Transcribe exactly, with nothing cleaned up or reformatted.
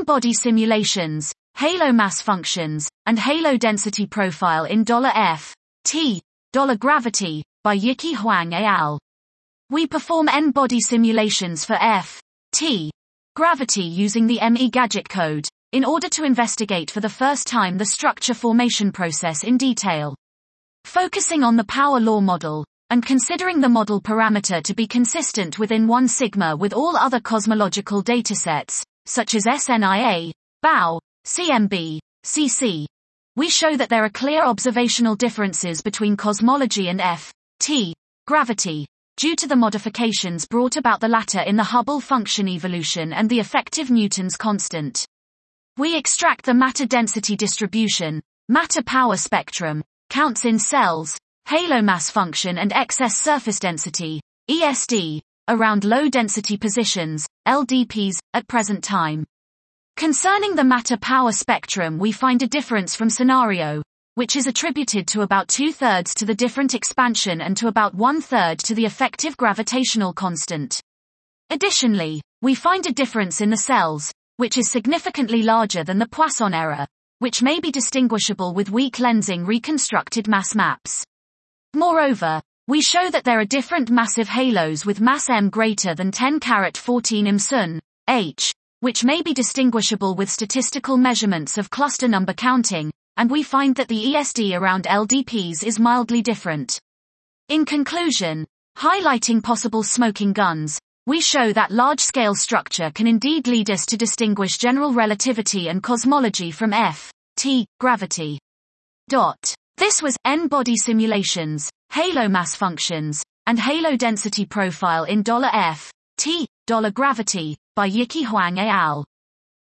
N-body simulations, halo mass functions, and halo density profile in $F, T, $gravity, by Yiqi Huang et al. We perform N-body simulations for F, T, gravity using the M E gadget code, in order to investigate for the first time the structure formation process in detail. Focusing on the power law model, and considering the model parameter to be consistent within one sigma with all other cosmological datasets, such as S N I A, B A U, C M B, C C, we show that there are clear observational differences between cosmology and F, T, gravity, due to the modifications brought about the latter in the Hubble function evolution and the effective Newton's constant. We extract the matter density distribution, matter power spectrum, counts in cells, halo mass function and excess surface density, E S D, around low density positions, L D Ps, at present time. Concerning the matter power spectrum, we find a difference from scenario, which is attributed to about two-thirds to the different expansion and to about one-third to the effective gravitational constant. Additionally, we find a difference in the cells, which is significantly larger than the Poisson error, which may be distinguishable with weak lensing reconstructed mass maps. Moreover, we show that there are different massive halos with mass m greater than ten carat fourteen imsun, H, which may be distinguishable with statistical measurements of cluster number counting, and we find that the E S D around L D Ps is mildly different. In conclusion, highlighting possible smoking guns, we show that large-scale structure can indeed lead us to distinguish general relativity and cosmology from F, T, gravity. Dot. This was N-body simulations, halo mass functions, and halo density profile in $F, T, gravity, by Yiqi Huang et al.